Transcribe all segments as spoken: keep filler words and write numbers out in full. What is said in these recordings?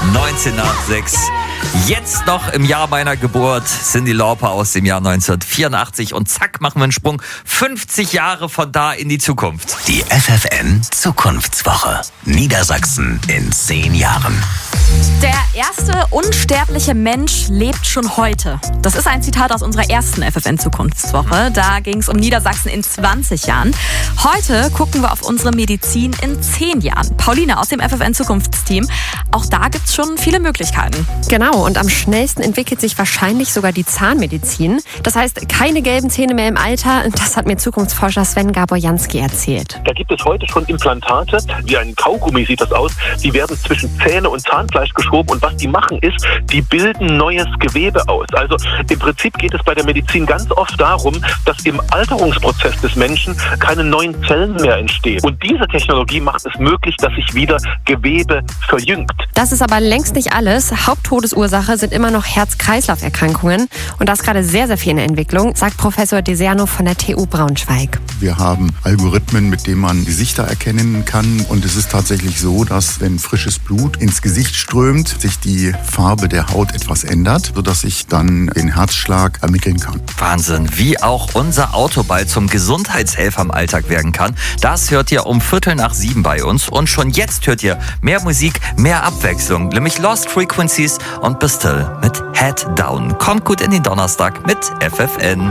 neunzehn nach sechs. Jetzt noch im Jahr meiner Geburt, Cyndi Lauper aus dem Jahr neunzehnhundertvierundachtzig. Und zack, machen wir einen Sprung fünfzig Jahre von da in die Zukunft. Die F F N Zukunftswoche. Niedersachsen in zehn Jahren. Der erste unsterbliche Mensch lebt schon heute. Das ist ein Zitat aus unserer ersten F F N Zukunftswoche. Da ging es um Niedersachsen in zwanzig Jahren. Heute gucken wir auf unsere Medizin in zehn Jahren. Pauline aus dem F F N Zukunftsteam. Auch da gibt es schon viele Möglichkeiten. Genau, und am schnellsten entwickelt sich wahrscheinlich sogar die Zahnmedizin. Das heißt, keine gelben Zähne mehr im Alter. Das hat mir Zukunftsforscher Sven Gaborjanski erzählt. Da gibt es heute schon Implantate, wie ein Kaugummi sieht das aus. Die werden zwischen Zähne und Zahnfleisch geschoben und was die machen ist, die bilden neues Gewebe aus. Also im Prinzip geht es bei der Medizin ganz oft darum, dass im Alterungsprozess des Menschen keine neuen Zellen mehr entstehen. Und diese Technologie macht es möglich, dass sich wieder Gewebe verjüngt. Das ist aber längst nicht alles. Haupttodesursache sind immer noch Herz-Kreislauf-Erkrankungen. Und das gerade sehr, sehr viel in der Entwicklung, sagt Professor Deserno von der T U Braunschweig. Wir haben Algorithmen, mit denen man Gesichter erkennen kann. Und es ist tatsächlich so, dass wenn frisches Blut ins Gesicht strömt, sich die Farbe der Haut etwas ändert, sodass ich dann den Herzschlag ermitteln kann. Wahnsinn, wie auch unser Auto bald zum Gesundheitshelfer im Alltag werden kann. Das hört ihr um Viertel nach sieben bei uns. Und schon jetzt hört ihr mehr Musik, mehr Abwechslung. Nämlich Lost Frequencies und Bastille mit Head Down. Kommt gut in den Donnerstag mit F F N.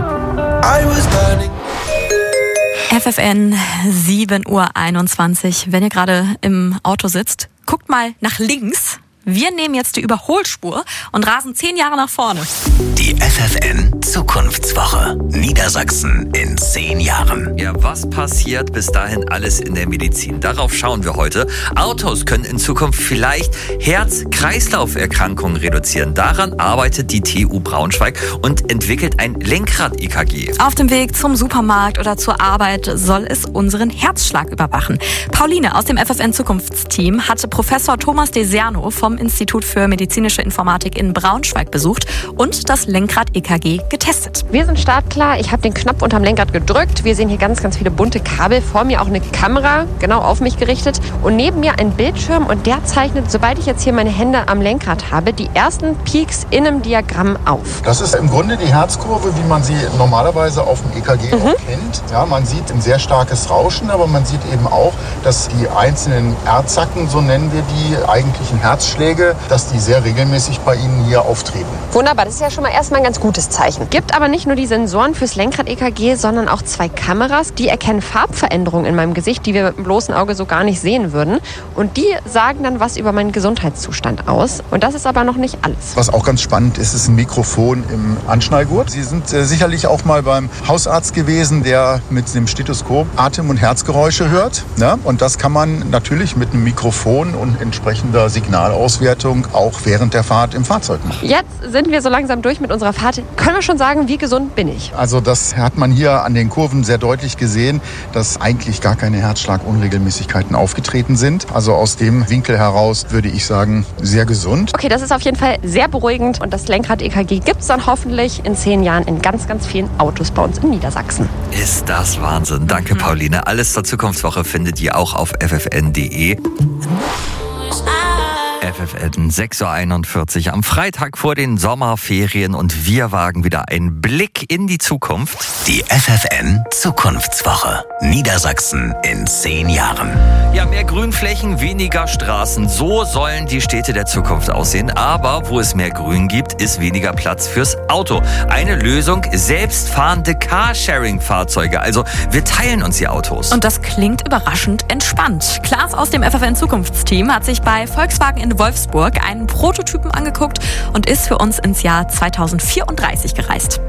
F F N sieben Uhr einundzwanzig. Wenn ihr gerade im Auto sitzt, guckt mal nach links. Wir nehmen jetzt die Überholspur und rasen zehn Jahre nach vorne. Die F F N Zukunftswoche. Niedersachsen in zehn Jahren. Ja, was passiert bis dahin alles in der Medizin? Darauf schauen wir heute. Autos können in Zukunft vielleicht Herz-Kreislauf-Erkrankungen reduzieren. Daran arbeitet die T U Braunschweig und entwickelt ein Lenkrad-E K G. Auf dem Weg zum Supermarkt oder zur Arbeit soll es unseren Herzschlag überwachen. Pauline aus dem F F N Zukunftsteam hatte Professor Thomas Deserno vom Institut für medizinische Informatik in Braunschweig besucht und das Lenkrad-E K G getestet. Wir sind startklar. Ich habe den Knopf unterm Lenkrad gedrückt. Wir sehen hier ganz, ganz viele bunte Kabel. Vor mir auch eine Kamera, genau auf mich gerichtet. Und neben mir ein Bildschirm. Und der zeichnet, sobald ich jetzt hier meine Hände am Lenkrad habe, die ersten Peaks in einem Diagramm auf. Das ist im Grunde die Herzkurve, wie man sie normalerweise auf dem E K G Mhm. auch kennt. Ja, man sieht ein sehr starkes Rauschen, aber man sieht eben auch, dass die einzelnen Erdzacken, so nennen wir die eigentlichen Herzschläge, dass die sehr regelmäßig bei Ihnen hier auftreten. Wunderbar, das ist ja schon mal erstmal ein ganz gutes Zeichen. Gibt aber nicht nur die Sensoren fürs Lenkrad-E K G, sondern auch zwei Kameras, die erkennen Farbveränderungen in meinem Gesicht, die wir mit dem bloßen Auge so gar nicht sehen würden. Und die sagen dann was über meinen Gesundheitszustand aus. Und das ist aber noch nicht alles. Was auch ganz spannend ist, ist ein Mikrofon im Anschnallgurt. Sie sind äh, sicherlich auch mal beim Hausarzt gewesen, der mit dem Stethoskop Atem- und Herzgeräusche hört. Ne? Und das kann man natürlich mit einem Mikrofon und entsprechender Signalauswertung auch während der Fahrt im Fahrzeug machen. Jetzt sind wir so langsam durch mit unserer Fahrt. Können wir schon sagen, wie gesund bin ich? Also das hat man hier an den Kurven sehr deutlich gesehen, dass eigentlich gar keine Herzschlagunregelmäßigkeiten aufgetreten sind. Also aus dem Winkel heraus würde ich sagen, sehr gesund. Okay, das ist auf jeden Fall sehr beruhigend. Und das Lenkrad-E K G gibt es dann hoffentlich in zehn Jahren in ganz, ganz vielen Autos bei uns in Niedersachsen. Ist das Wahnsinn. Danke, mhm. Pauline. Alles zur Zukunftswoche findet ihr auch auf f f n punkt d e. F F N sechs Uhr einundvierzig am Freitag vor den Sommerferien und wir wagen wieder einen Blick in die Zukunft. Die F F N Zukunftswoche. Niedersachsen in zehn Jahren. Ja, mehr Grünflächen, weniger Straßen. So sollen die Städte der Zukunft aussehen. Aber wo es mehr Grün gibt, ist weniger Platz fürs Auto. Eine Lösung, selbstfahrende Carsharing-Fahrzeuge. Also wir teilen uns die Autos. Und das klingt überraschend entspannt. Klaas aus dem F F N Zukunftsteam hat sich bei Volkswagen in Wolfsburg einen Prototypen angeguckt und ist für uns ins Jahr zweitausendvierunddreißig gereist.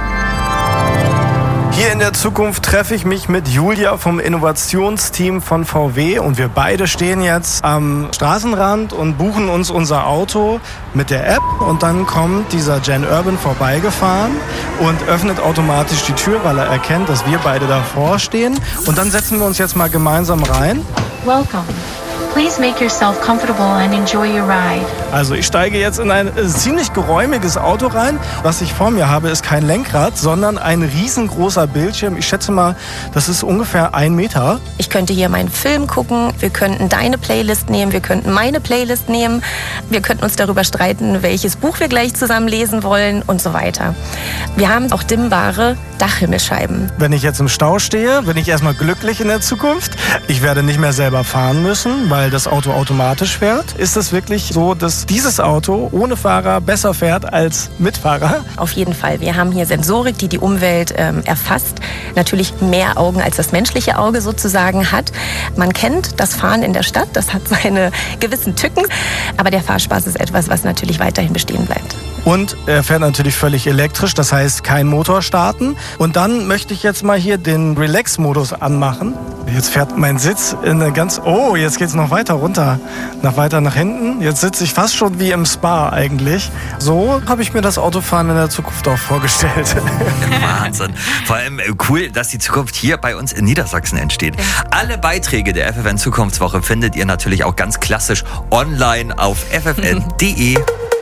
Hier in der Zukunft treffe ich mich mit Julia vom Innovationsteam von V W und wir beide stehen jetzt am Straßenrand und buchen uns unser Auto mit der App und dann kommt dieser Gen Urban vorbeigefahren und öffnet automatisch die Tür, weil er erkennt, dass wir beide davor stehen und dann setzen wir uns jetzt mal gemeinsam rein. Welcome. Please make yourself comfortable and enjoy your ride. Also ich steige jetzt in ein äh, ziemlich geräumiges Auto rein. Was ich vor mir habe, ist kein Lenkrad, sondern ein riesengroßer Bildschirm. Ich schätze mal, das ist ungefähr ein Meter. Ich könnte hier meinen Film gucken, wir könnten deine Playlist nehmen, wir könnten meine Playlist nehmen, wir könnten uns darüber streiten, welches Buch wir gleich zusammen lesen wollen und so weiter. Wir haben auch dimmbare Dachhimmelscheiben. Wenn ich jetzt im Stau stehe, bin ich erstmal glücklich in der Zukunft. Ich werde nicht mehr selber fahren müssen, weil das Auto automatisch fährt. Ist es wirklich so, dass dieses Auto ohne Fahrer besser fährt als mit Fahrer? Auf jeden Fall. Wir haben hier Sensorik, die die Umwelt ähm, erfasst. Natürlich mehr Augen als das menschliche Auge sozusagen hat. Man kennt das Fahren in der Stadt, das hat seine gewissen Tücken. Aber der Fahrspaß ist etwas, was natürlich weiterhin bestehen bleibt. Und er fährt natürlich völlig elektrisch, das heißt kein Motor starten. Und dann möchte ich jetzt mal hier den Relax-Modus anmachen. Jetzt fährt mein Sitz in eine ganz... Oh, jetzt geht's noch weiter runter, noch weiter nach hinten. Jetzt sitze ich fast schon wie im Spa eigentlich. So habe ich mir das Autofahren in der Zukunft auch vorgestellt. Wahnsinn. Vor allem cool, dass die Zukunft hier bei uns in Niedersachsen entsteht. Alle Beiträge der F F N Zukunftswoche findet ihr natürlich auch ganz klassisch online auf f f n punkt d e.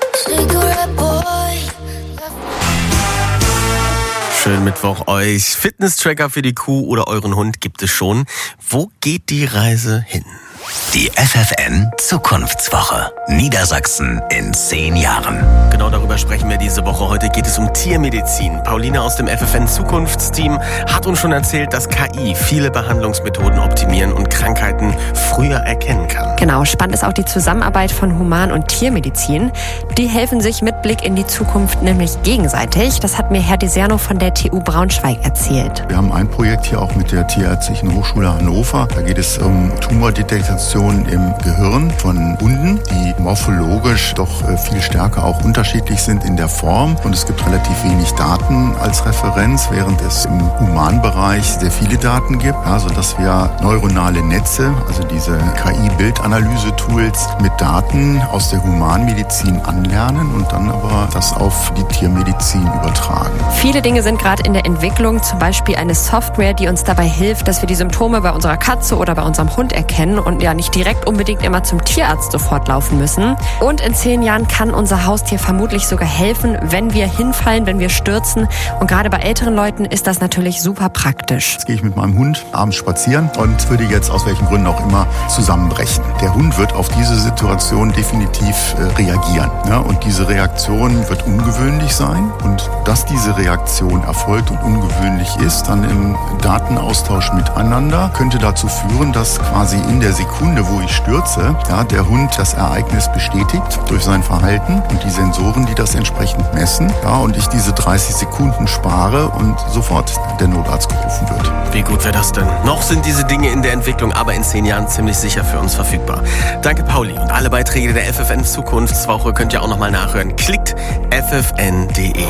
Schönen Mittwoch euch. Fitness-Tracker für die Kuh oder euren Hund gibt es schon. Wo geht die Reise hin? Die F F N Zukunftswoche. Niedersachsen in zehn Jahren. Genau darüber sprechen wir diese Woche. Heute geht es um Tiermedizin. Paulina aus dem F F N Zukunftsteam hat uns schon erzählt, dass K I viele Behandlungsmethoden optimieren und Krankheiten früher erkennen kann. Genau, spannend ist auch die Zusammenarbeit von Human- und Tiermedizin. Die helfen sich mit Blick in die Zukunft nämlich gegenseitig. Das hat mir Herr Deserno von der T U Braunschweig erzählt. Wir haben ein Projekt hier auch mit der Tierärztlichen Hochschule Hannover. Da geht es um Tumordetektion im Gehirn von Hunden, die morphologisch doch viel stärker auch unterschiedlich sind in der Form. Und es gibt relativ wenig Daten als Referenz, während es im Humanbereich sehr viele Daten gibt, ja, sodass wir neuronale Netze, also diese K I-Bildanalyse-Tools mit Daten aus der Humanmedizin anlernen und dann aber das auf die Tiermedizin übertragen. Viele Dinge sind gerade in der Entwicklung, zum Beispiel eine Software, die uns dabei hilft, dass wir die Symptome bei unserer Katze oder bei unserem Hund erkennen und ja nicht direkt unbedingt immer zum Tierarzt sofort laufen müssen. Und in zehn Jahren kann unser Haustier vermutlich sogar helfen, wenn wir hinfallen, wenn wir stürzen. Und gerade bei älteren Leuten ist das natürlich super praktisch. Jetzt gehe ich mit meinem Hund abends spazieren und würde jetzt aus welchen Gründen auch immer zusammenbrechen. Der Hund wird auf diese Situation definitiv äh, reagieren. Ja? Und diese Reaktion wird ungewöhnlich sein. Und dass diese Reaktion erfolgt und ungewöhnlich ist, dann im Datenaustausch miteinander, könnte dazu führen, dass quasi in der Sekunde, wo ich stürze, ja, der Hund das Ereignis bestätigt durch sein Verhalten und die Sensoren, die das entsprechend messen, ja, und ich diese dreißig Sekunden spare und sofort der Notarzt gerufen wird. Wie gut wäre das denn? Noch sind diese Dinge in der Entwicklung, aber in zehn Jahren ziemlich sicher für uns verfügbar. Danke, Pauli. Und alle Beiträge der F F N Zukunftswoche könnt ihr auch nochmal nachhören. Klickt f f n punkt d e.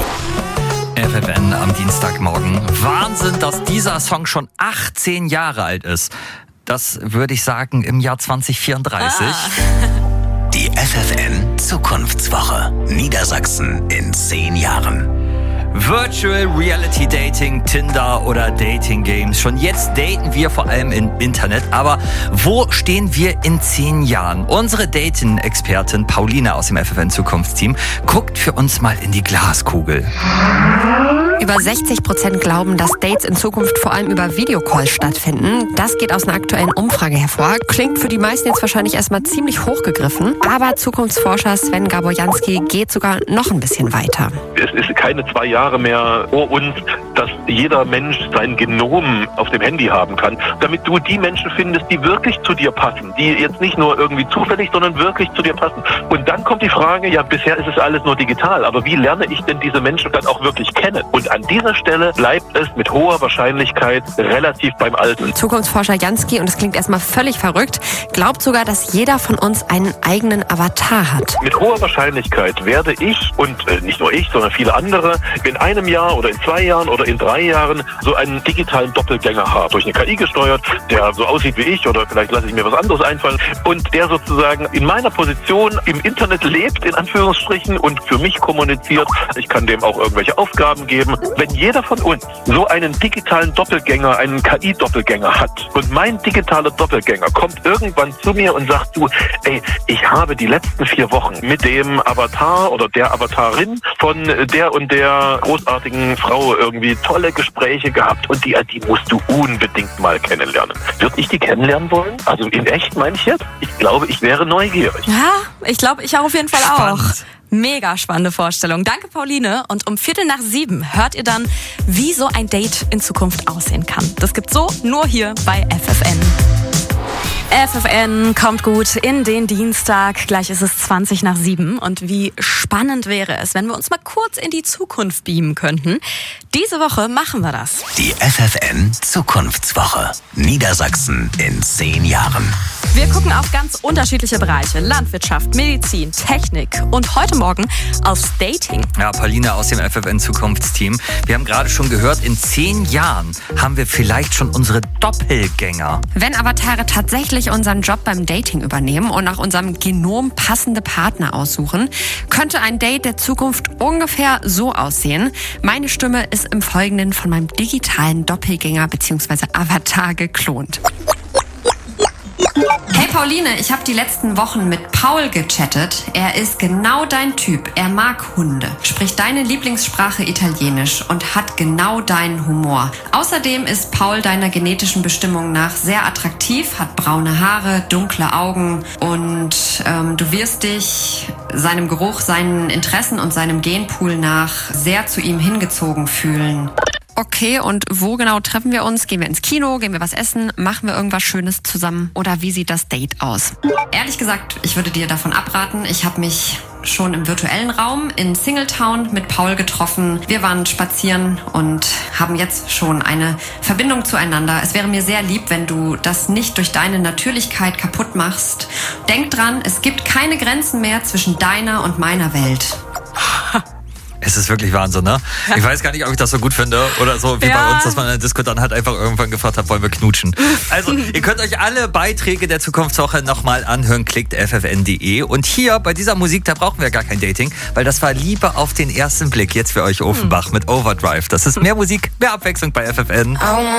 F F N am Dienstagmorgen. Wahnsinn, dass dieser Song schon achtzehn Jahre alt ist. Das würde ich sagen im Jahr zwanzig vierunddreißig. Ah. Die F F N Zukunftswoche. Niedersachsen in zehn Jahren. Virtual Reality Dating, Tinder oder Dating Games. Schon jetzt daten wir vor allem im Internet. Aber wo stehen wir in zehn Jahren? Unsere Dating-Expertin Paulina aus dem F F N Zukunftsteam guckt für uns mal in die Glaskugel. Über sechzig Prozent glauben, dass Dates in Zukunft vor allem über Videocalls stattfinden. Das geht aus einer aktuellen Umfrage hervor. Klingt für die meisten jetzt wahrscheinlich erstmal ziemlich hochgegriffen. Aber Zukunftsforscher Sven Gaborjanski geht sogar noch ein bisschen weiter. Es ist keine zwei Jahre mehr vor uns, dass jeder Mensch sein Genom auf dem Handy haben kann, damit du die Menschen findest, die wirklich zu dir passen, die jetzt nicht nur irgendwie zufällig, sondern wirklich zu dir passen. Und dann kommt die Frage, ja, bisher ist es alles nur digital, aber wie lerne ich denn diese Menschen dann auch wirklich kennen? Und an dieser Stelle bleibt es mit hoher Wahrscheinlichkeit relativ beim Alten. Zukunftsforscher Janski, und es klingt erstmal völlig verrückt, glaubt sogar, dass jeder von uns einen eigenen Avatar hat. Mit hoher Wahrscheinlichkeit werde ich und äh, nicht nur ich, sondern viele andere in in einem Jahr oder in zwei Jahren oder in drei Jahren so einen digitalen Doppelgänger habe, durch eine K I gesteuert, der so aussieht wie ich oder vielleicht lasse ich mir was anderes einfallen und der sozusagen in meiner Position im Internet lebt, in Anführungsstrichen, und für mich kommuniziert. Ich kann dem auch irgendwelche Aufgaben geben. Wenn jeder von uns so einen digitalen Doppelgänger, einen K I-Doppelgänger hat und mein digitaler Doppelgänger kommt irgendwann zu mir und sagt, du, ey, ich habe die letzten vier Wochen mit dem Avatar oder der Avatarin von der und der großartigen Frau irgendwie tolle Gespräche gehabt und die, die musst du unbedingt mal kennenlernen. Würde ich die kennenlernen wollen? Also in echt meine ich jetzt? Ich glaube, ich wäre neugierig. Ja, ich glaube, ich auf jeden Fall Spannend. auch. Mega spannende Vorstellung. Danke, Pauline. Und um Viertel nach sieben hört ihr dann, wie so ein Date in Zukunft aussehen kann. Das gibt's so nur hier bei F F N. F F N kommt gut in den Dienstag. Gleich ist es zwanzig nach sieben. Und wie spannend wäre es, wenn wir uns mal kurz in die Zukunft beamen könnten. Diese Woche machen wir das. Die F F N Zukunftswoche. Niedersachsen in zehn Jahren. Wir gucken auf ganz unterschiedliche Bereiche. Landwirtschaft, Medizin, Technik und heute Morgen aufs Dating. Ja, Pauline aus dem F F N Zukunftsteam. Wir haben gerade schon gehört, in zehn Jahren haben wir vielleicht schon unsere Doppelgänger. Wenn Avatare tatsächlich unseren Job beim Dating übernehmen und nach unserem Genom passende Partner aussuchen, könnte ein Date der Zukunft ungefähr so aussehen. Meine Stimme ist im Folgenden von meinem digitalen Doppelgänger bzw. Avatar geklont. Hey Pauline, ich habe die letzten Wochen mit Paul gechattet. Er ist genau dein Typ. Er mag Hunde, spricht deine Lieblingssprache Italienisch und hat genau deinen Humor. Außerdem ist Paul deiner genetischen Bestimmung nach sehr attraktiv, hat braune Haare, dunkle Augen und ähm, du wirst dich seinem Geruch, seinen Interessen und seinem Genpool nach sehr zu ihm hingezogen fühlen. Okay, und wo genau treffen wir uns? Gehen wir ins Kino? Gehen wir was essen? Machen wir irgendwas Schönes zusammen? Oder wie sieht das Date aus? Ehrlich gesagt, ich würde dir davon abraten. Ich habe mich schon im virtuellen Raum in Singletown mit Paul getroffen. Wir waren spazieren und haben jetzt schon eine Verbindung zueinander. Es wäre mir sehr lieb, wenn du das nicht durch deine Natürlichkeit kaputt machst. Denk dran, es gibt keine Grenzen mehr zwischen deiner und meiner Welt. Es ist wirklich Wahnsinn, ne? Ich weiß gar nicht, ob ich das so gut finde oder so wie Ja. bei uns, dass man in der Disco dann halt einfach irgendwann gefragt hat, wollen wir knutschen. Also, ihr könnt euch alle Beiträge der Zukunftswoche nochmal anhören, klickt f f n punkt d e. Und hier bei dieser Musik, da brauchen wir gar kein Dating, weil das war Liebe auf den ersten Blick. Jetzt für euch Offenbach mit Overdrive. Das ist mehr Musik, mehr Abwechslung bei F F N.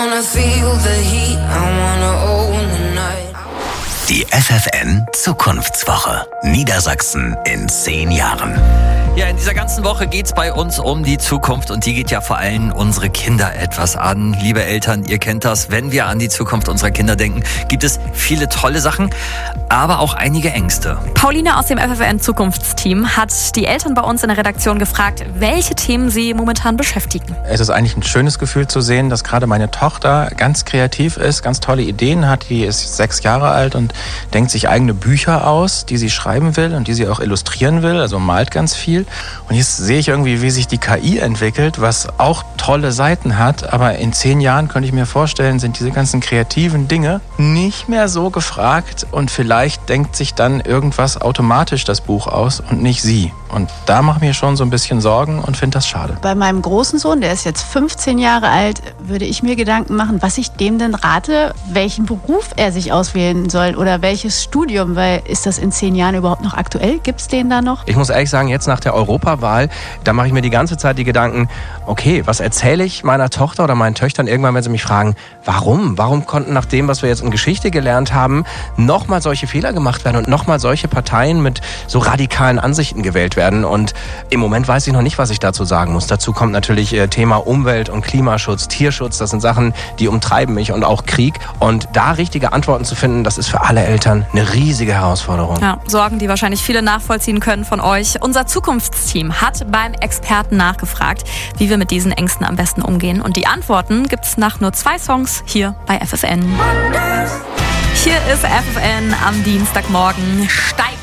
Die F F N Zukunftswoche. Niedersachsen in zehn Jahren. Ja, in dieser ganzen Woche geht's bei uns um die Zukunft und die geht ja vor allem unsere Kinder etwas an. Liebe Eltern, ihr kennt das, wenn wir an die Zukunft unserer Kinder denken, gibt es viele tolle Sachen, aber auch einige Ängste. Pauline aus dem F F N Zukunftsteam hat die Eltern bei uns in der Redaktion gefragt, welche Themen sie momentan beschäftigen. Es ist eigentlich ein schönes Gefühl zu sehen, dass gerade meine Tochter ganz kreativ ist, ganz tolle Ideen hat. Die ist sechs Jahre alt und denkt sich eigene Bücher aus, die sie schreiben will und die sie auch illustrieren will, also malt ganz viel. Und jetzt sehe ich irgendwie, wie sich die K I entwickelt, was auch tolle Seiten hat. Aber in zehn Jahren könnte ich mir vorstellen, sind diese ganzen kreativen Dinge nicht mehr so gefragt. Und vielleicht denkt sich dann irgendwas automatisch das Buch aus und nicht sie. Und da mache ich mir schon so ein bisschen Sorgen und finde das schade. Bei meinem großen Sohn, der ist jetzt fünfzehn Jahre alt, würde ich mir Gedanken machen, was ich dem denn rate, welchen Beruf er sich auswählen soll oder welches Studium. Weil ist das in zehn Jahren überhaupt noch aktuell? Gibt es den da noch? Ich muss ehrlich sagen, jetzt nach der Europawahl, da mache ich mir die ganze Zeit die Gedanken, okay, was erzähle ich meiner Tochter oder meinen Töchtern irgendwann, wenn sie mich fragen, warum? Warum konnten nach dem, was wir jetzt in Geschichte gelernt haben, nochmal solche Fehler gemacht werden und nochmal solche Parteien mit so radikalen Ansichten gewählt werden? Und im Moment weiß ich noch nicht, was ich dazu sagen muss. Dazu kommt natürlich äh, Thema Umwelt und Klimaschutz, Tierschutz, das sind Sachen, die umtreiben mich und auch Krieg. Und da richtige Antworten zu finden, das ist für alle Eltern eine riesige Herausforderung. Ja, Sorgen, die wahrscheinlich viele nachvollziehen können von euch. Unser Zukunftsteam hat beim Experten nachgefragt, wie wir mit diesen Ängsten am besten umgehen. Und die Antworten gibt's nach nur zwei Songs hier bei F F N. Hier ist F F N am Dienstagmorgen. Steigt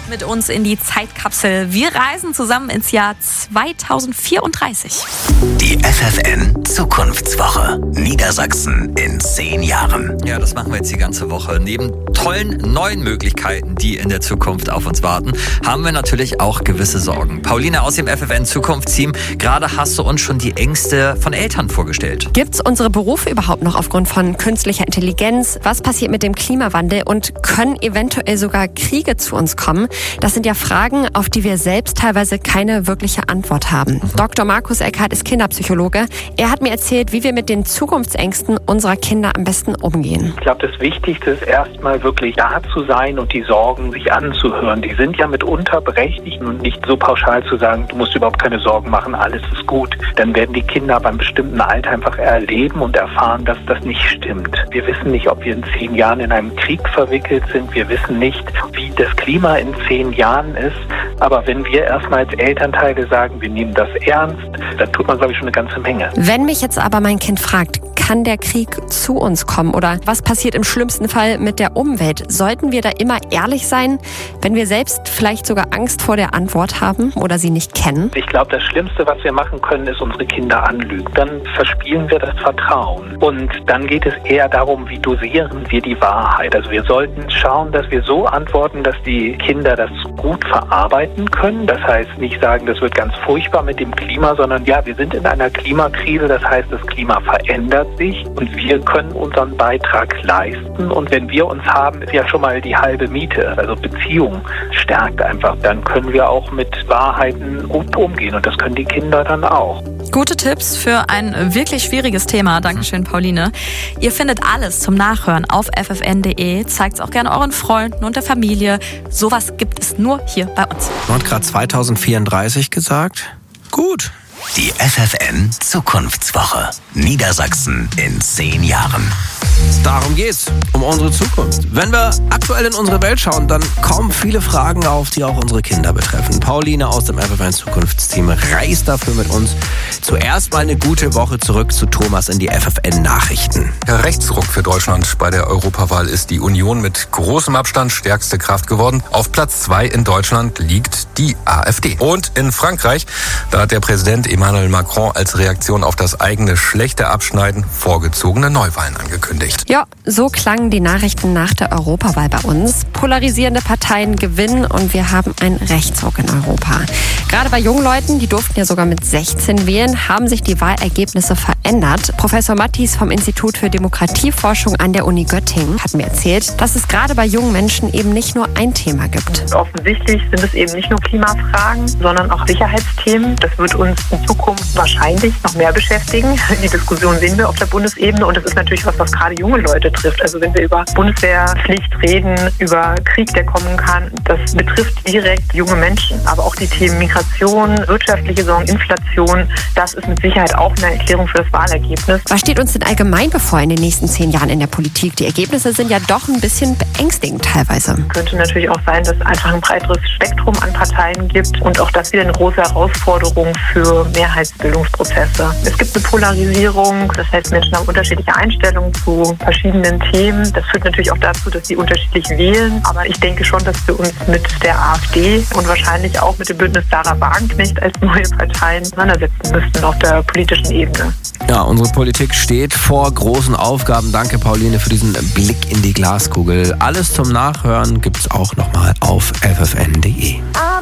mit uns in die Zeitkapsel. Wir reisen zusammen ins Jahr zweitausendvierunddreißig. Die F F N Zukunftswoche. Niedersachsen in zehn Jahren. Ja, das machen wir jetzt die ganze Woche. Neben tollen neuen Möglichkeiten, die in der Zukunft auf uns warten, haben wir natürlich auch gewisse Sorgen. Pauline aus dem F F N Zukunftsteam, gerade hast du uns schon die Ängste von Eltern vorgestellt. Gibt's unsere Berufe überhaupt noch aufgrund von künstlicher Intelligenz? Was passiert mit dem Klimawandel und können eventuell sogar Kriege zu uns kommen? Das sind ja Fragen, auf die wir selbst teilweise keine wirkliche Antwort haben. Mhm. Doktor Markus Eckhardt ist Kinderpsychologe. Er hat mir erzählt, wie wir mit den Zukunftsängsten unserer Kinder am besten umgehen. Ich glaube, das Wichtigste ist erstmal wirklich da zu sein und die Sorgen sich anzuhören. Die sind ja mitunter berechtigt und nicht so pauschal zu sagen, du musst überhaupt keine Sorgen machen, alles ist gut. Dann werden die Kinder beim bestimmten Alter einfach erleben und erfahren, dass das nicht stimmt. Wir wissen nicht, ob wir in zehn Jahren in einem Krieg verwickelt sind. Wir wissen nicht, wie das Klima in zehn Jahren ist. Aber wenn wir erstmal als Elternteile sagen, wir nehmen das ernst, dann tut man, glaube ich, schon eine ganze Menge. Wenn mich jetzt aber mein Kind fragt, kann der Krieg zu uns kommen oder was passiert im schlimmsten Fall mit der Umwelt? Sollten wir da immer ehrlich sein, wenn wir selbst vielleicht sogar Angst vor der Antwort haben oder sie nicht kennen? Ich glaube, das Schlimmste, was wir machen können, ist unsere Kinder anlügen. Dann verspielen wir das Vertrauen. Und dann geht es eher darum, wie dosieren wir die Wahrheit. Also wir sollten schauen, dass wir so antworten, dass die Kinder das gut verarbeiten können. Das heißt, nicht sagen, das wird ganz furchtbar mit dem Klima, sondern ja, wir sind in einer Klimakrise. Das heißt, das Klima verändert sich und wir können unseren Beitrag leisten. Und wenn wir uns haben, ist ja schon mal die halbe Miete. Also Beziehung stärkt einfach. Dann können wir auch mit Wahrheiten gut umgehen und das können die Kinder dann auch. Gute Tipps für ein wirklich schwieriges Thema. Dankeschön, Pauline. Ihr findet alles zum Nachhören auf f f n punkt d e. Zeigt es auch gerne euren Freunden und der Familie. Sowas gibt es nur hier bei uns. Und gerade zweitausendvierunddreißig gesagt? Gut. Die F F N Zukunftswoche. Niedersachsen in zehn Jahren. Darum geht's, um unsere Zukunft. Wenn wir aktuell in unsere Welt schauen, dann kommen viele Fragen auf, die auch unsere Kinder betreffen. Pauline aus dem F F N Zukunftsteam reist dafür mit uns. Zuerst mal eine gute Woche zurück zu Thomas in die F F N Nachrichten. Der Rechtsruck für Deutschland bei der Europawahl ist die Union mit großem Abstand stärkste Kraft geworden. Auf Platz zwei in Deutschland liegt die AfD. Und in Frankreich, da hat der Präsident Emmanuel Macron als Reaktion auf das eigene schlechte Abschneiden vorgezogene Neuwahlen angekündigt. Ja, so klangen die Nachrichten nach der Europawahl bei uns. Polarisierende Parteien gewinnen und wir haben einen Rechtsruck in Europa. Gerade bei jungen Leuten, die durften ja sogar mit sechzehn wählen, haben sich die Wahlergebnisse verändert. Professor Mattis vom Institut für Demokratieforschung an der Uni Göttingen hat mir erzählt, dass es gerade bei jungen Menschen eben nicht nur ein Thema gibt. Offensichtlich sind es eben nicht nur Klimafragen, sondern auch Sicherheitsthemen. Das wird uns in Zukunft wahrscheinlich noch mehr beschäftigen. Die Diskussion sehen wir auf der Bundesebene und das ist natürlich was, was gerade junge Leute trifft. Also wenn wir über Bundeswehrpflicht reden, über Krieg, der kommen kann, das betrifft direkt junge Menschen. Aber auch die Themen Migration, wirtschaftliche Sorgen, Inflation, das ist mit Sicherheit auch eine Erklärung für das Wahlergebnis. Was steht uns denn allgemein bevor in den nächsten zehn Jahren in der Politik? Die Ergebnisse sind ja doch ein bisschen beängstigend teilweise. Könnte natürlich auch sein, dass es einfach ein breiteres Spektrum an Parteien gibt und auch das wieder eine große Herausforderung für Mehrheitsbildungsprozesse. Es gibt eine Polarisierung, das heißt, Menschen haben unterschiedliche Einstellungen zu verschiedenen Themen. Das führt natürlich auch dazu, dass sie unterschiedlich wählen. Aber ich denke schon, dass wir uns mit der AfD und wahrscheinlich auch mit dem Bündnis Sarah Wagenknecht als neue Parteien auseinandersetzen müssten auf der politischen Ebene. Ja, unsere Politik steht vor großen Aufgaben. Danke, Pauline, für diesen Blick in die Glaskugel. Alles zum Nachhören gibt's auch nochmal auf f f n punkt d e.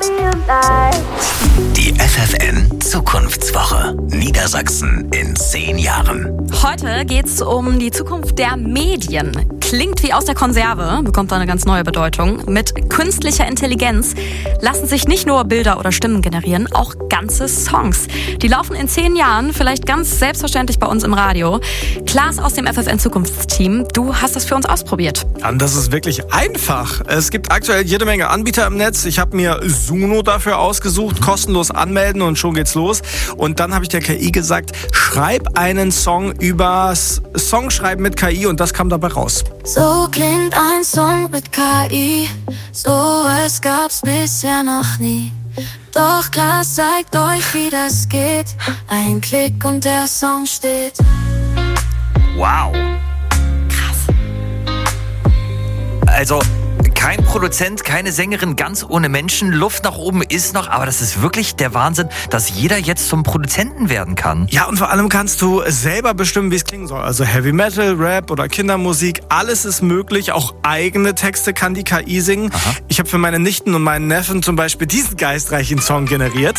Die F F N Zukunftswoche. Niedersachsen in zehn Jahren. Heute geht's um die Zukunft der Medien. Klingt wie aus der Konserve, bekommt da eine ganz neue Bedeutung. Mit künstlicher Intelligenz lassen sich nicht nur Bilder oder Stimmen generieren, auch ganze Songs. Die laufen in zehn Jahren vielleicht ganz selbstverständlich bei uns im Radio. Klaas aus dem F F N Zukunftsteam, du hast das für uns ausprobiert. Und das ist wirklich einfach. Es gibt aktuell jede Menge Anbieter im Netz. Ich habe mir Suno dafür ausgesucht, kostenlos anmelden und schon geht's los. Und dann habe ich der K I gesagt, schreib einen Song übers Songschreiben mit K I und das kam dabei raus. So klingt ein Song mit K I, so es gab's bisher noch nie. Doch Klaas zeigt euch, wie das geht. Ein Klick und der Song steht. Wow. Krass. Also Kein Produzent, keine Sängerin, ganz ohne Menschen. Luft nach oben ist noch, aber das ist wirklich der Wahnsinn, dass jeder jetzt zum Produzenten werden kann. Ja, und vor allem kannst du selber bestimmen, wie es klingen soll. Also Heavy Metal, Rap oder Kindermusik, alles ist möglich. Auch eigene Texte kann die K I singen. Aha. Ich habe für meine Nichten und meinen Neffen zum Beispiel diesen geistreichen Song generiert.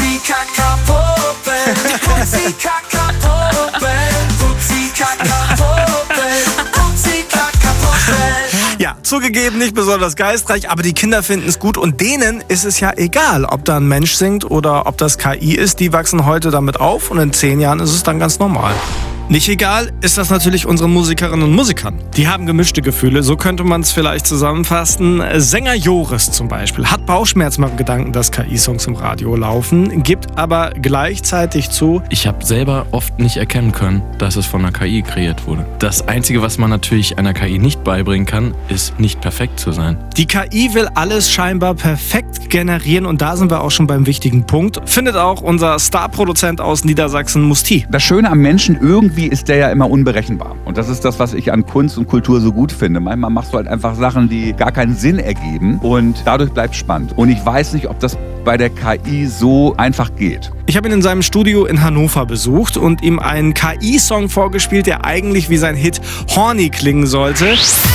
Ja, zugegeben nicht besonders geistreich, aber die Kinder finden es gut und denen ist es ja egal, ob da ein Mensch singt oder ob das K I ist. Die wachsen heute damit auf und in zehn Jahren ist es dann ganz normal. Nicht egal ist das natürlich unseren Musikerinnen und Musikern. Die haben gemischte Gefühle, so könnte man es vielleicht zusammenfassen. Sänger Joris zum Beispiel hat Bauchschmerzen beim Gedanken, dass K I-Songs im Radio laufen, gibt aber gleichzeitig zu: Ich habe selber oft nicht erkennen können, dass es von einer K I kreiert wurde. Das Einzige, was man natürlich einer K I nicht beibringen kann, ist nicht perfekt zu sein. Die K I will alles scheinbar perfekt generieren und da sind wir auch schon beim wichtigen Punkt. Findet auch unser Starproduzent aus Niedersachsen, Musti. Das Schöne am Menschen, irgendwie ist der ja immer unberechenbar. Und das ist das, was ich an Kunst und Kultur so gut finde. Manchmal machst du halt einfach Sachen, die gar keinen Sinn ergeben und dadurch bleibt es spannend. Und ich weiß nicht, ob das bei der K I so einfach geht. Ich habe ihn in seinem Studio in Hannover besucht und ihm einen K I-Song vorgespielt, der eigentlich wie sein Hit Horny klingen sollte.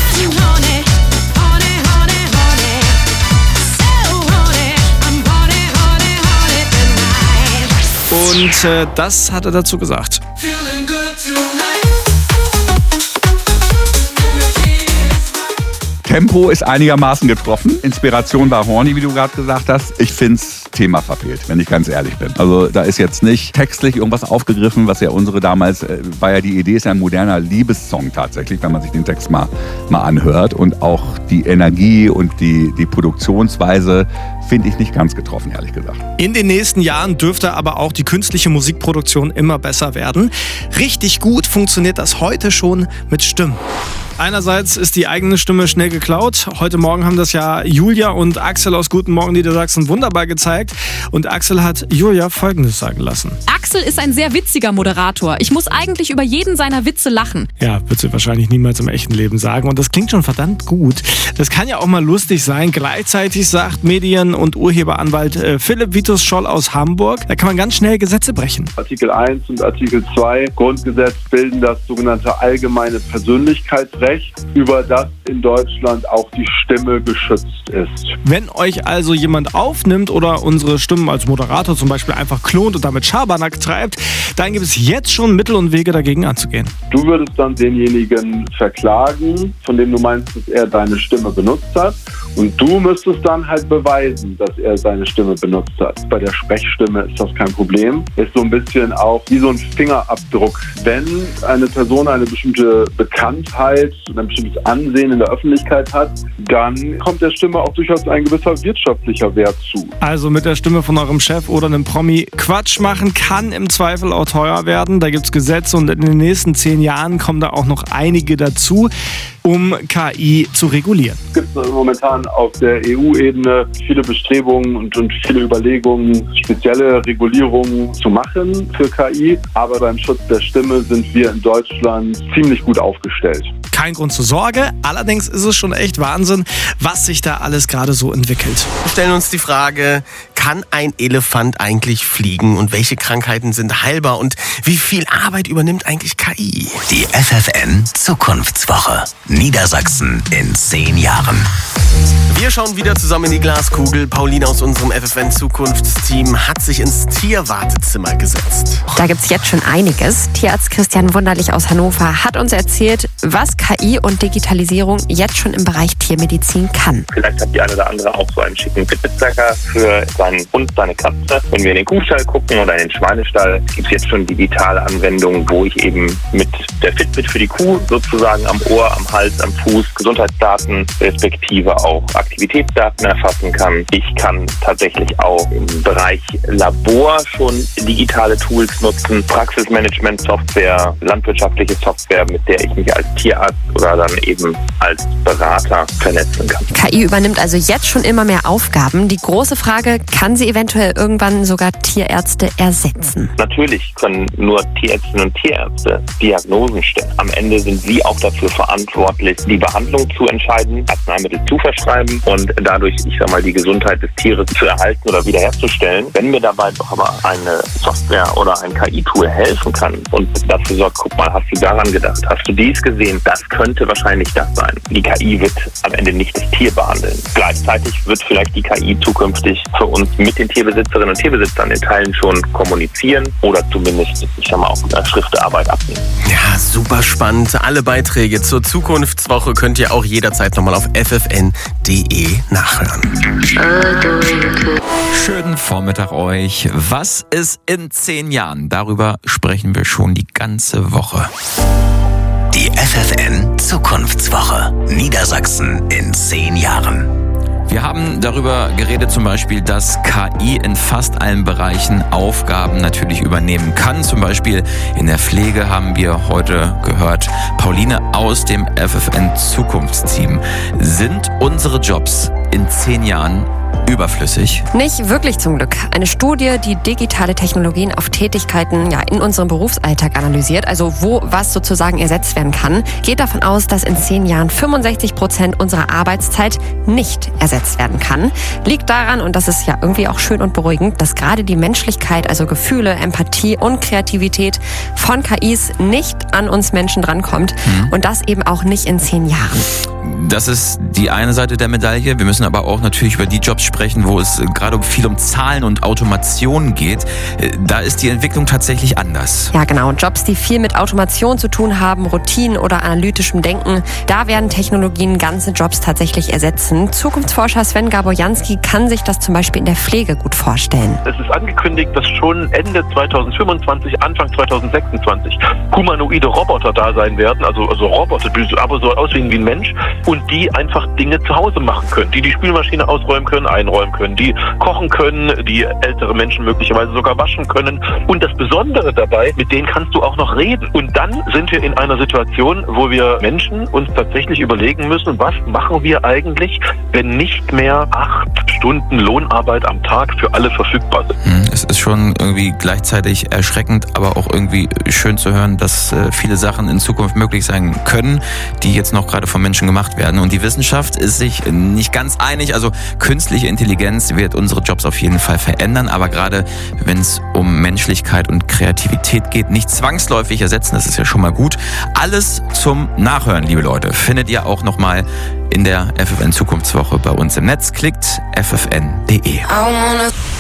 Und äh, das hat er dazu gesagt. Tempo ist einigermaßen getroffen. Inspiration war Horny, wie du gerade gesagt hast. Ich find's Thema verfehlt, wenn ich ganz ehrlich bin. Also da ist jetzt nicht textlich irgendwas aufgegriffen, was ja unsere damals, äh, war ja die Idee, ist ja ein moderner Liebessong tatsächlich, wenn man sich den Text mal, mal anhört. Und auch die Energie und die, die Produktionsweise finde ich nicht ganz getroffen, ehrlich gesagt. In den nächsten Jahren dürfte aber auch die künstliche Musikproduktion immer besser werden. Richtig gut funktioniert das heute schon mit Stimmen. Einerseits ist die eigene Stimme schnell geklaut. Heute Morgen haben das ja Julia und Axel aus Guten Morgen Niedersachsen wunderbar gezeigt. Und Axel hat Julia Folgendes sagen lassen. Axel ist ein sehr witziger Moderator. Ich muss eigentlich über jeden seiner Witze lachen. Ja, wird sie wahrscheinlich niemals im echten Leben sagen. Und das klingt schon verdammt gut. Das kann ja auch mal lustig sein. Gleichzeitig sagt Medien- und Urheberanwalt äh, Philipp Vitus Scholl aus Hamburg, da kann man ganz schnell Gesetze brechen. Artikel eins und Artikel zwei Grundgesetz bilden das sogenannte allgemeine Persönlichkeitsrecht, über das in Deutschland auch die Stimme geschützt ist. Wenn euch also jemand aufnimmt oder unsere Stimmen als Moderator zum Beispiel einfach klont und damit Schabernack treibt, dann gibt es jetzt schon Mittel und Wege dagegen anzugehen. Du würdest dann denjenigen verklagen, von dem du meinst, dass er deine Stimme benutzt hat. Und du müsstest dann halt beweisen, dass er seine Stimme benutzt hat. Bei der Sprechstimme ist das kein Problem. Ist so ein bisschen auch wie so ein Fingerabdruck. Wenn eine Person eine bestimmte Bekanntheit, ein bestimmtes Ansehen in der Öffentlichkeit hat, dann kommt der Stimme auch durchaus ein gewisser wirtschaftlicher Wert zu. Also mit der Stimme von eurem Chef oder einem Promi Quatsch machen kann im Zweifel auch teuer werden. Da gibt es Gesetze und in den nächsten zehn Jahren kommen da auch noch einige dazu, um K I zu regulieren. Es gibt momentan auf der E U-Ebene viele Bestrebungen und, und viele Überlegungen, spezielle Regulierungen zu machen für K I. Aber beim Schutz der Stimme sind wir in Deutschland ziemlich gut aufgestellt. Kein Grund zur Sorge, allerdings ist es schon echt Wahnsinn, was sich da alles gerade so entwickelt. Wir stellen uns die Frage, kann ein Elefant eigentlich fliegen und welche Krankheiten sind heilbar und wie viel Arbeit übernimmt eigentlich K I? Die F F N Zukunftswoche. Niedersachsen in zehn Jahren. Wir schauen wieder zusammen in die Glaskugel. Pauline aus unserem F F N Zukunftsteam hat sich ins Tierwartezimmer gesetzt. Da gibt es jetzt schon einiges. Tierarzt Christian Wunderlich aus Hannover hat uns erzählt, was K I und Digitalisierung jetzt schon im Bereich Tiermedizin kann. Vielleicht hat die eine oder andere auch so einen schicken Fitness-Tracker für seinen Hund, seine Katze. Wenn wir in den Kuhstall gucken oder in den Schweinestall, gibt es jetzt schon digitale Anwendungen, wo ich eben mit der Fitbit für die Kuh sozusagen am Ohr, am Hals, am Fuß Gesundheitsdaten respektive auch Aktivitätsdaten erfassen kann. Ich kann tatsächlich auch im Bereich Labor schon digitale Tools nutzen, Praxismanagement-Software, landwirtschaftliche Software, mit der ich mich als Tierarzt oder dann eben als Berater vernetzen kann. K I übernimmt also jetzt schon immer mehr Aufgaben. Die große Frage, Kann sie eventuell irgendwann sogar Tierärzte ersetzen? Natürlich können nur Tierärztinnen und Tierärzte Diagnosen stellen. Am Ende sind sie auch dafür verantwortlich, die Behandlung zu entscheiden, Arzneimittel zu verschreiben und dadurch, ich sag mal, die Gesundheit des Tieres zu erhalten oder wiederherzustellen. Wenn mir dabei doch aber eine Software oder ein K I-Tool helfen kann und dafür sorgt, guck mal, hast du daran gedacht, hast du dies gesehen, das könnte wahrscheinlich das sein. Die K I wird am Ende nicht das Tier behandeln. Gleichzeitig wird vielleicht die K I zukünftig für uns mit den Tierbesitzerinnen und Tierbesitzern in Teilen schon kommunizieren oder zumindest, ich sag mal, auch eine Schriftarbeit abnehmen. Ja, super spannend. Alle Beiträge zur Zukunftswoche könnt ihr auch jederzeit nochmal auf f f n punkt d e nachhören. Schönen Vormittag euch. Was ist in zehn Jahren? Darüber sprechen wir schon die ganze Woche. Die F F N Zukunftswoche. Niedersachsen in zehn Jahren. Wir haben darüber geredet zum Beispiel, dass K I in fast allen Bereichen Aufgaben natürlich übernehmen kann. Zum Beispiel in der Pflege haben wir heute gehört. Pauline aus dem F F N Zukunftsteam. Sind unsere Jobs in zehn Jahren überflüssig? Nicht wirklich zum Glück. Eine Studie, die digitale Technologien auf Tätigkeiten ja, in unserem Berufsalltag analysiert, also wo was sozusagen ersetzt werden kann, geht davon aus, dass in zehn Jahren fünfundsechzig Prozent unserer Arbeitszeit nicht ersetzt werden kann. Liegt daran, und das ist ja irgendwie auch schön und beruhigend, dass gerade die Menschlichkeit, also Gefühle, Empathie und Kreativität von K Is nicht an uns Menschen drankommt mhm. und das eben auch nicht in zehn Jahren. Das ist die eine Seite der Medaille. Wir müssen aber auch natürlich über die Jobs sprechen, wo es gerade viel um Zahlen und Automation geht. Da ist die Entwicklung tatsächlich anders. Ja, genau. Jobs, die viel mit Automation zu tun haben, Routinen oder analytischem Denken, da werden Technologien ganze Jobs tatsächlich ersetzen. Zukunftsforscher Sven Gaborjanski kann sich das zum Beispiel in der Pflege gut vorstellen. Es ist angekündigt, dass schon Ende zweitausendfünfundzwanzig, Anfang zweitausendsechsundzwanzig humanoide Roboter da sein werden, also, also Roboter, die aber so aussehen wie ein Mensch und die einfach Dinge zu Hause machen können, die die Spülmaschine ausräumen können, einräumen können, die kochen können, die ältere Menschen möglicherweise sogar waschen können. Und das Besondere dabei, mit denen kannst du auch noch reden. Und dann sind wir in einer Situation, wo wir Menschen uns tatsächlich überlegen müssen, was machen wir eigentlich, wenn nicht mehr acht Stunden Lohnarbeit am Tag für alle verfügbar sind. Es ist schon irgendwie gleichzeitig erschreckend, aber auch irgendwie schön zu hören, dass viele Sachen in Zukunft möglich sein können, die jetzt noch gerade von Menschen gemacht werden. Und die Wissenschaft ist sich nicht ganz einig. Also künstliche Intelligenz wird unsere Jobs auf jeden Fall verändern, aber gerade wenn es um Menschlichkeit und Kreativität geht, nicht zwangsläufig ersetzen. Das ist ja schon mal gut. Alles zum Nachhören, liebe Leute, findet ihr auch nochmal in der F F N Zukunftswoche bei uns im Netz. Klickt f f n punkt d e.